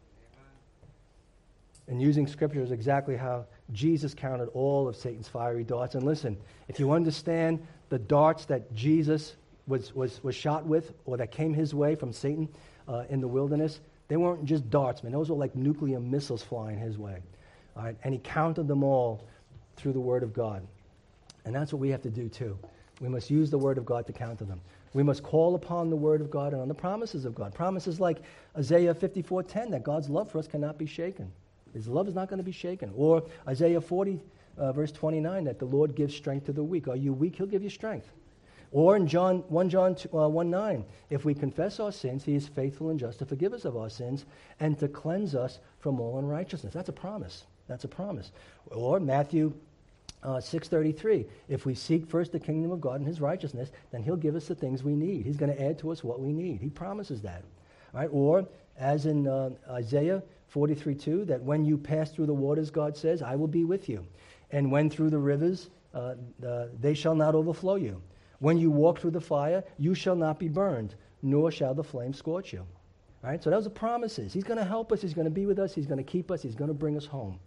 And using Scripture is exactly how Jesus countered all of Satan's fiery darts. And listen, if you understand the darts that Jesus was, was, was shot with, or that came his way from Satan uh, in the wilderness, they weren't just darts, man. Those were like nuclear missiles flying his way. All right? And he counted them all through the Word of God. And that's what we have to do too. We must use the Word of God to counter them. We must call upon the Word of God and on the promises of God. Promises like Isaiah fifty-four ten, that God's love for us cannot be shaken. His love is not going to be shaken. Or Isaiah forty, uh, verse twenty-nine, that the Lord gives strength to the weak. Are you weak? He'll give you strength. Or in John First John one nine, if we confess our sins, he is faithful and just to forgive us of our sins and to cleanse us from all unrighteousness. That's a promise. That's a promise. Or Matthew uh, six thirty-three, if we seek first the kingdom of God and his righteousness, then he'll give us the things we need. He's going to add to us what we need. He promises that. All right? Or as in uh, Isaiah forty-three two, that when you pass through the waters, God says, I will be with you. And when through the rivers, uh, uh, they shall not overflow you. When you walk through the fire, you shall not be burned, nor shall the flame scorch you. All right? So those are promises. He's going to help us. He's going to be with us. He's going to keep us. He's going to bring us home.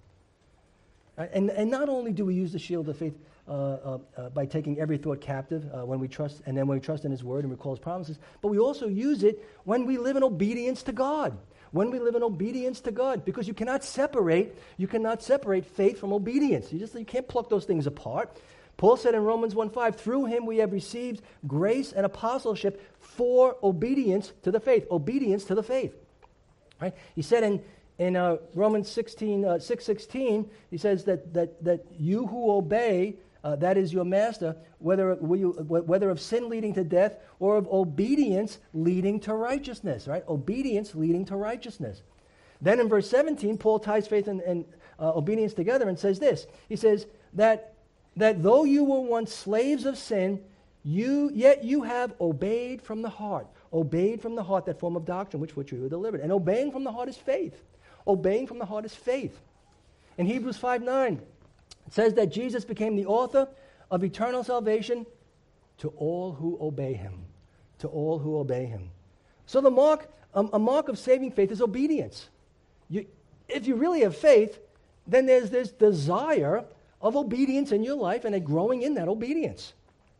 Right? And, and not only do we use the shield of faith uh, uh, uh, by taking every thought captive uh, when we trust, and then when we trust in his word and recall his promises, but we also use it when we live in obedience to God. When we live in obedience to God, because you cannot separate, you cannot separate faith from obedience. You just you can't pluck those things apart. Paul said in Romans one five, through him we have received grace and apostleship for obedience to the faith. Obedience to the faith. Right? He said in, in uh, Romans sixteen, uh, six sixteen, he says that, that, that you who obey, uh, that is your master, whether, you, whether of sin leading to death or of obedience leading to righteousness. Right? Obedience leading to righteousness. Then in verse seventeen, Paul ties faith and, and uh, obedience together and says this. He says that that though you were once slaves of sin, you yet you have obeyed from the heart. Obeyed from the heart, that form of doctrine which which you were delivered. And obeying from the heart is faith. Obeying from the heart is faith. In Hebrews five nine, it says that Jesus became the author of eternal salvation to all who obey him. To all who obey him. So the mark, um, a mark of saving faith is obedience. You, if you really have faith, then there's this desire of obedience in your life and a growing in that obedience.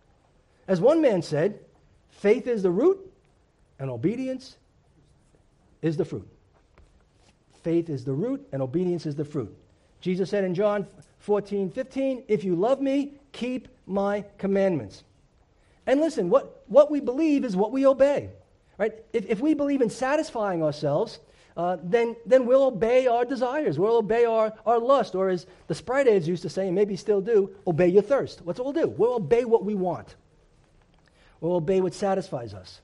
As one man said, faith is the root and obedience is the fruit. Faith is the root and obedience is the fruit. Jesus said in John fourteen fifteen, if you love me, keep my commandments. And listen, what, what we believe is what we obey. Right? If, if we believe in satisfying ourselves, Uh, then, then we'll obey our desires. We'll obey our, our lust. Or as the Sprite Aids used to say, and maybe still do, obey your thirst. What's what we'll do? We'll obey what we want. We'll obey what satisfies us.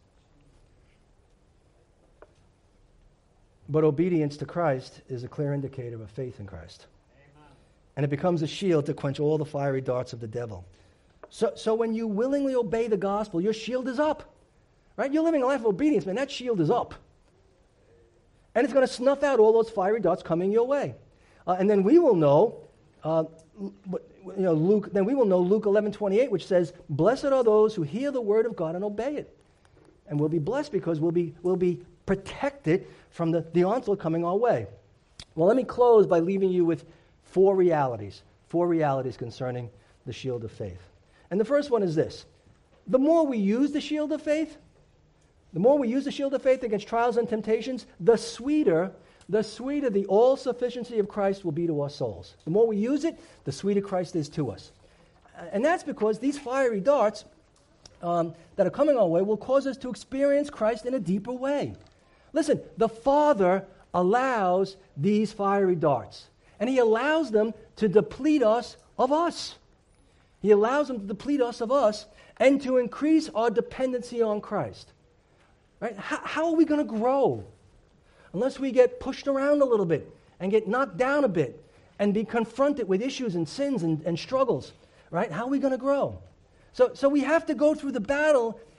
But obedience to Christ is a clear indicator of faith in Christ. Amen. And it becomes a shield to quench all the fiery darts of the devil. So, so when you willingly obey the gospel, your shield is up. Right? You're living a life of obedience, man. That shield is up. And it's going to snuff out all those fiery darts coming your way. Uh, and then we will know, uh, you know, Luke. Then we will know Luke eleven twenty-eight, which says, "Blessed are those who hear the word of God and obey it." And we'll be blessed because we'll be we'll be protected from the, the onslaught coming our way. Well, let me close by leaving you with four realities. Four realities concerning the shield of faith. And the first one is this: the more we use the shield of faith, the more we use the shield of faith against trials and temptations, the sweeter, the sweeter the all-sufficiency of Christ will be to our souls. The more we use it, the sweeter Christ is to us. And that's because these fiery darts um, that are coming our way will cause us to experience Christ in a deeper way. Listen, the Father allows these fiery darts, and he allows them to deplete us of us. He allows them to deplete us of us and to increase our dependency on Christ. Right? How, how are we going to grow? Unless we get pushed around a little bit and get knocked down a bit and be confronted with issues and sins and, and struggles. Right? How are we going to grow? So, so we have to go through the battle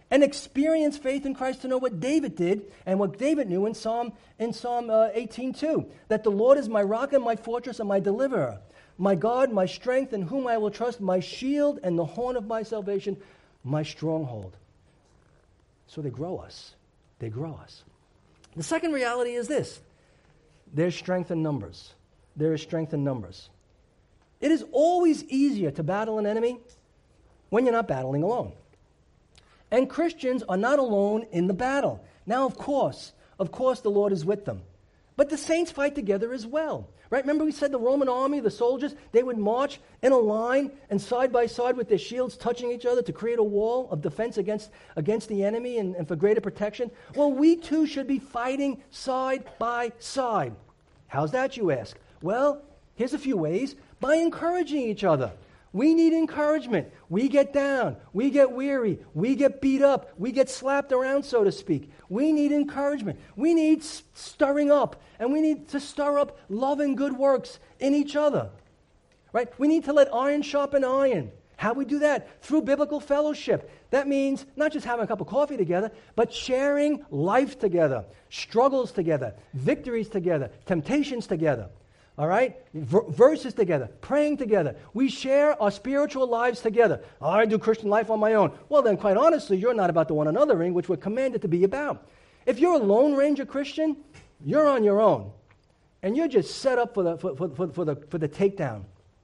and experience faith in Christ to know what David did and what David knew in Psalm in Psalm uh, eighteen two, that the Lord is my rock and my fortress and my deliverer, my God, my strength, in whom I will trust, my shield and the horn of my salvation, my stronghold. So they grow us. They grow us. The second reality is this. There's strength in numbers. There is strength in numbers. It is always easier to battle an enemy when you're not battling alone. And Christians are not alone in the battle. Now, of course, of course the Lord is with them. But the saints fight together as well. Right? Remember we said the Roman army, the soldiers, they would march in a line and side by side with their shields touching each other to create a wall of defense against, against the enemy and, and for greater protection. Well, we too should be fighting side by side. How's that, you ask? Well, here's a few ways. By encouraging each other. We need encouragement. We get down. We get weary. We get beat up. We get slapped around, so to speak. We need encouragement. We need stirring up. And we need to stir up love and good works in each other. Right? We need to let iron sharpen iron. How we do that? Through biblical fellowship. That means not just having a cup of coffee together, but sharing life together, struggles together, victories together, temptations together. All right? V- verses together, praying together. We share our spiritual lives together. Oh, I do Christian life on my own. Well, then, quite honestly, you're not about the one anothering, which we're commanded to be about. If you're a Lone Ranger Christian, you're on your own. And you're just set up for the, for, for, for, for the, for the takedown.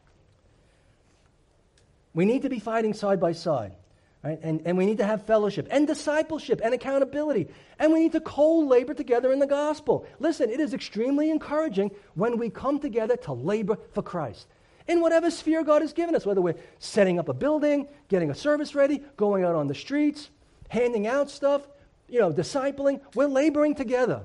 We need to be fighting side by side. Right? And, and we need to have fellowship and discipleship and accountability. And we need to co-labor together in the gospel. Listen, it is extremely encouraging when we come together to labor for Christ. In whatever sphere God has given us, whether we're setting up a building, getting a service ready, going out on the streets, handing out stuff, you know, discipling, we're laboring together.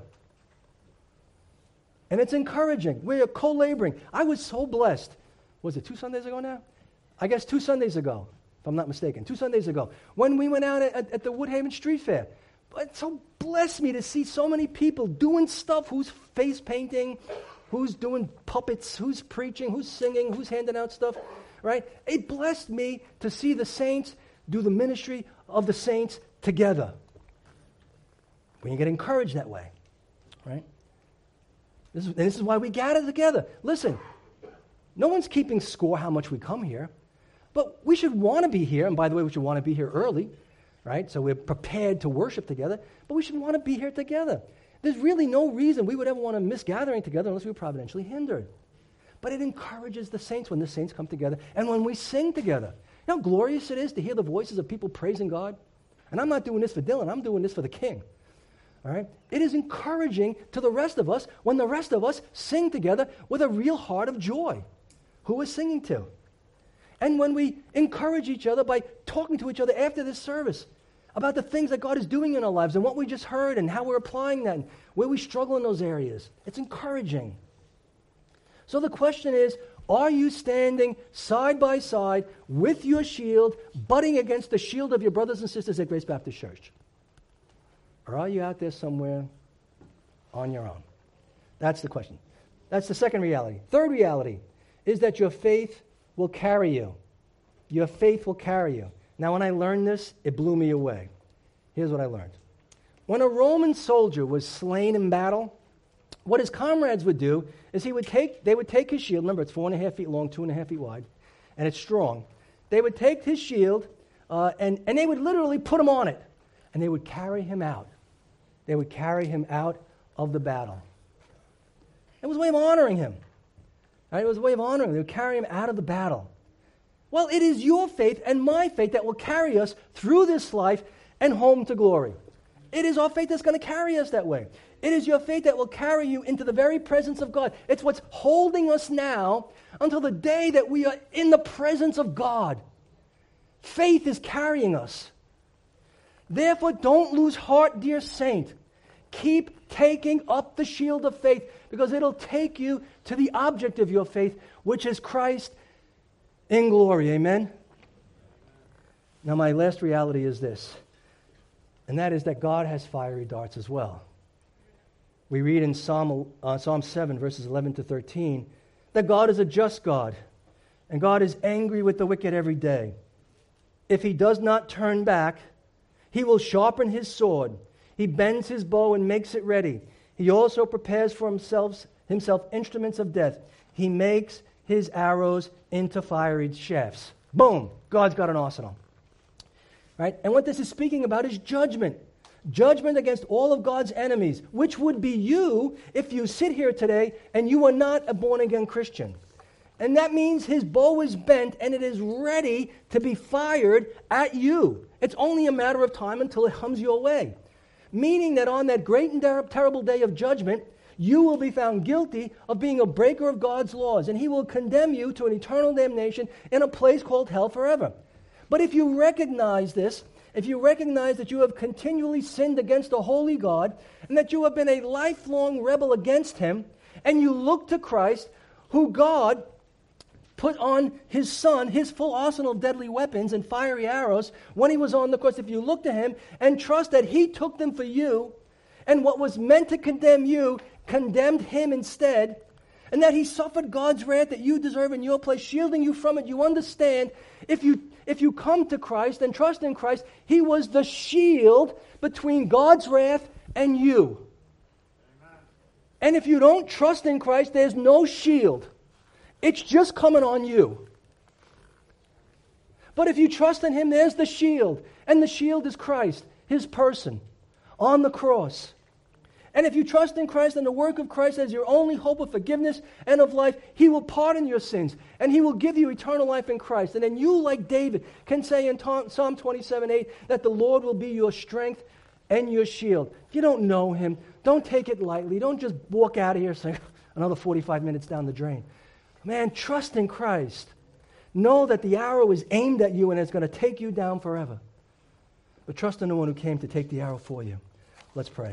And it's encouraging. We are co-laboring. I was so blessed. Was it two Sundays ago now? I guess two Sundays ago. If I'm not mistaken, two Sundays ago, when we went out at, at the Woodhaven Street Fair. But it so blessed me to see so many people doing stuff, who's face painting, who's doing puppets, who's preaching, who's singing, who's handing out stuff, right? It blessed me to see the saints do the ministry of the saints together. When you get encouraged that way, right? This is, and this is why we gather together. Listen, no one's keeping score how much we come here. But we should want to be here, and by the way, we should want to be here early, right? So we're prepared to worship together, but we should want to be here together. There's really no reason we would ever want to miss gathering together unless we were providentially hindered. But it encourages the saints when the saints come together and when we sing together. You know how glorious it is to hear the voices of people praising God? And I'm not doing this for Dylan, I'm doing this for the King. All right? It is encouraging to the rest of us when the rest of us sing together with a real heart of joy. Who we're singing to. And when we encourage each other by talking to each other after this service about the things that God is doing in our lives and what we just heard and how we're applying that and where we struggle in those areas. It's encouraging. So the question is, are you standing side by side with your shield, butting against the shield of your brothers and sisters at Grace Baptist Church? Or are you out there somewhere on your own? That's the question. That's the second reality. Third reality is that your faith will carry you. Your faith will carry you. Now, when I learned this, it blew me away. Here's what I learned. When a Roman soldier was slain in battle, what his comrades would do is he would take, they would take his shield. Remember, it's four and a half feet long, two and a half feet wide, and it's strong. They would take his shield, uh, and, and they would literally put him on it, and they would carry him out. They would carry him out of the battle. It was a way of honoring him. Right? It was a way of honoring him. They would carry him out of the battle. Well, it is your faith and my faith that will carry us through this life and home to glory. It is our faith that's going to carry us that way. It is your faith that will carry you into the very presence of God. It's what's holding us now until the day that we are in the presence of God. Faith is carrying us. Therefore, don't lose heart, dear saint. Keep taking up the shield of faith, because it'll take you to the object of your faith, which is Christ in glory. Amen? Now, my last reality is this, and that is that God has fiery darts as well. We read in Psalm, uh, Psalm seven, verses eleven to thirteen, that God is a just God, and God is angry with the wicked every day. If he does not turn back, He will sharpen his sword. He bends his bow and makes it ready. He also prepares for himself, himself instruments of death. He makes his arrows into fiery shafts. Boom! God's got an arsenal. Right? And what this is speaking about is judgment. Judgment against all of God's enemies, which would be you if you sit here today and you are not a born-again Christian. And that means his bow is bent and it is ready to be fired at you. It's only a matter of time until it comes your way. Meaning that on that great and ter- terrible day of judgment, you will be found guilty of being a breaker of God's laws, and he will condemn you to an eternal damnation in a place called hell forever. But if you recognize this, if you recognize that you have continually sinned against a holy God, and that you have been a lifelong rebel against him, and you look to Christ, who God put on his Son, his full arsenal of deadly weapons and fiery arrows when he was on the cross, if you look to him and trust that he took them for you, and what was meant to condemn you condemned him instead, and that he suffered God's wrath that you deserve in your place, shielding you from it, you understand, if you if you come to Christ and trust in Christ, he was the shield between God's wrath and you. Amen. And if you don't trust in Christ, there's no shield. It's just coming on you. But if you trust in him, there's the shield. And the shield is Christ, his person, on the cross. And if you trust in Christ and the work of Christ as your only hope of forgiveness and of life, he will pardon your sins and he will give you eternal life in Christ. And then you, like David, can say in Psalm twenty-seven eight that the Lord will be your strength and your shield. If you don't know him, don't take it lightly. Don't just walk out of here saying, another forty-five minutes down the drain. Man, trust in Christ. Know that the arrow is aimed at you and it's going to take you down forever. But trust in the one who came to take the arrow for you. Let's pray.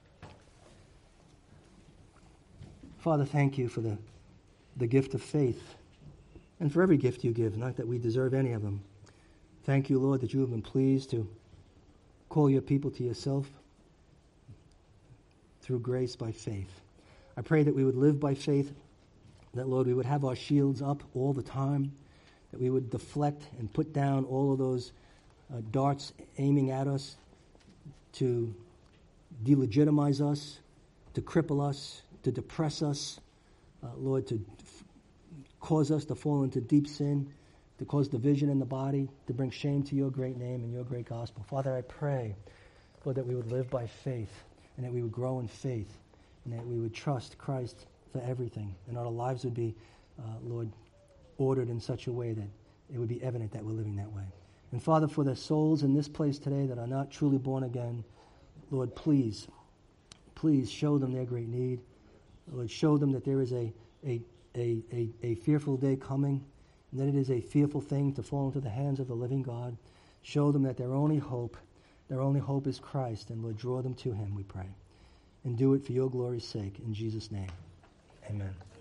Father, thank you for the, the gift of faith and for every gift you give, not that we deserve any of them. Thank you, Lord, that you have been pleased to call your people to yourself through grace by faith. I pray that we would live by faith, that, Lord, we would have our shields up all the time, that we would deflect and put down all of those uh, darts aiming at us to delegitimize us, to cripple us, to depress us, uh, Lord, to f- cause us to fall into deep sin, to cause division in the body, to bring shame to your great name and your great gospel. Father, I pray, Lord, that we would live by faith and that we would grow in faith and that we would trust Christ for everything and our lives would be, uh, Lord, ordered in such a way that it would be evident that we're living that way. And Father, for the souls in this place today that are not truly born again, Lord, please, please show them their great need. Lord, show them that there is a, a, a, a, a fearful day coming, and that it is a fearful thing to fall into the hands of the living God. Show them that their only hope, their only hope is Christ, and Lord, draw them to him, we pray. And do it for your glory's sake, in Jesus' name. Amen.